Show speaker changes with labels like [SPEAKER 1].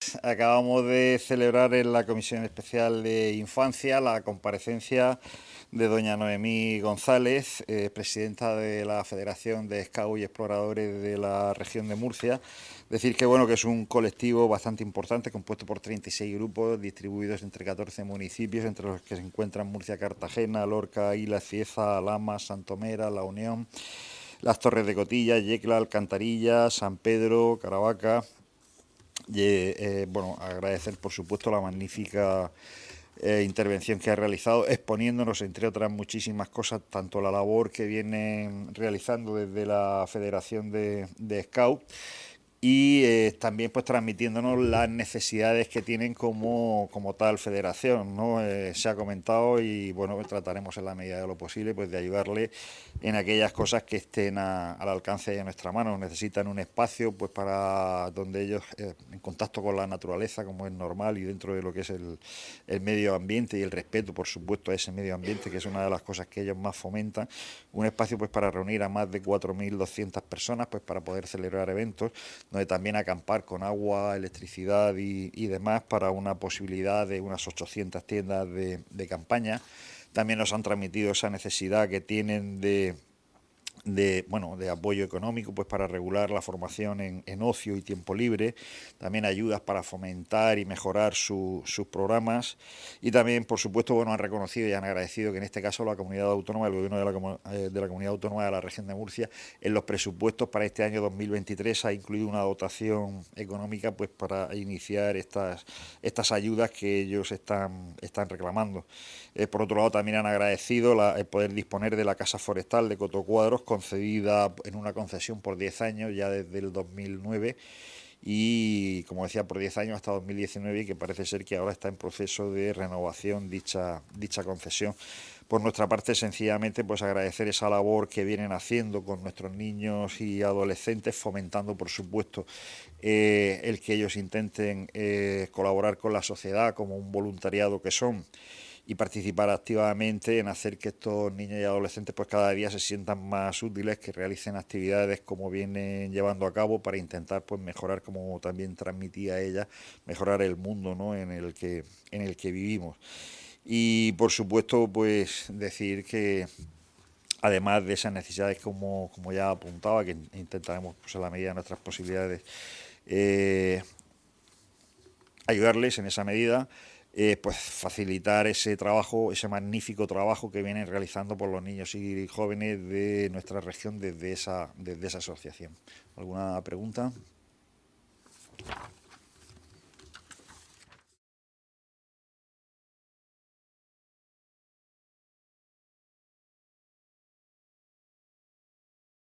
[SPEAKER 1] Acabamos de celebrar en la Comisión Especial de Infancia la comparecencia de doña Noemí González, presidenta de la Federación de Scouts y Exploradores de la región de Murcia. Decir que bueno, que es un colectivo bastante importante, compuesto por 36 grupos distribuidos entre 14 municipios, entre los que se encuentran Murcia, Cartagena, Lorca, Isla Cieza, Alhama, Santomera, La Unión, las Torres de Cotilla, Yecla, Alcantarilla, San Pedro, Caravaca. Y bueno, agradecer por supuesto la magnífica intervención que ha realizado, exponiéndonos, entre otras muchísimas cosas, tanto la labor que vienen realizando desde la Federación de Scout y también pues transmitiéndonos las necesidades que tienen como tal federación, ¿no? Se ha comentado y bueno, pues trataremos en la medida de lo posible pues de ayudarle en aquellas cosas que estén al alcance de nuestra mano. Necesitan un espacio pues para donde ellos en contacto con la naturaleza, como es normal, y dentro de lo que es el medio ambiente y el respeto por supuesto a ese medio ambiente, que es una de las cosas que ellos más fomentan, un espacio pues para reunir a más de 4.200 personas pues para poder celebrar eventos, donde también acampar con agua, electricidad y demás, para una posibilidad de unas 800 tiendas de campaña. También nos han transmitido esa necesidad que tienen de apoyo económico pues para regular la formación en ocio y tiempo libre, también ayudas para fomentar y mejorar sus programas, y también por supuesto bueno, han reconocido y han agradecido que en este caso la comunidad autónoma, el gobierno de la comunidad autónoma de la región de Murcia, en los presupuestos para este año 2023 ha incluido una dotación económica pues para iniciar estas ayudas que ellos están reclamando. Por otro lado, también han agradecido el poder disponer de la Casa Forestal de Cotocuadros, concedida en una concesión por 10 años, ya desde el 2009, y como decía, por 10 años hasta 2019, y que parece ser que ahora está en proceso de renovación dicha concesión. Por nuestra parte, sencillamente, pues agradecer esa labor que vienen haciendo con nuestros niños y adolescentes, fomentando, por supuesto, el que ellos intenten colaborar con la sociedad como un voluntariado que son, y participar activamente en hacer que estos niños y adolescentes pues cada día se sientan más útiles, que realicen actividades como vienen llevando a cabo para intentar pues mejorar, como también transmitía ella, mejorar el mundo, ¿no? en el que vivimos. Y por supuesto pues decir que además de esas necesidades como ya apuntaba, que intentaremos pues en la medida de nuestras posibilidades ayudarles en esa medida, pues facilitar ese trabajo, ese magnífico trabajo que vienen realizando por los niños y jóvenes de nuestra región desde esa asociación. ¿Alguna pregunta?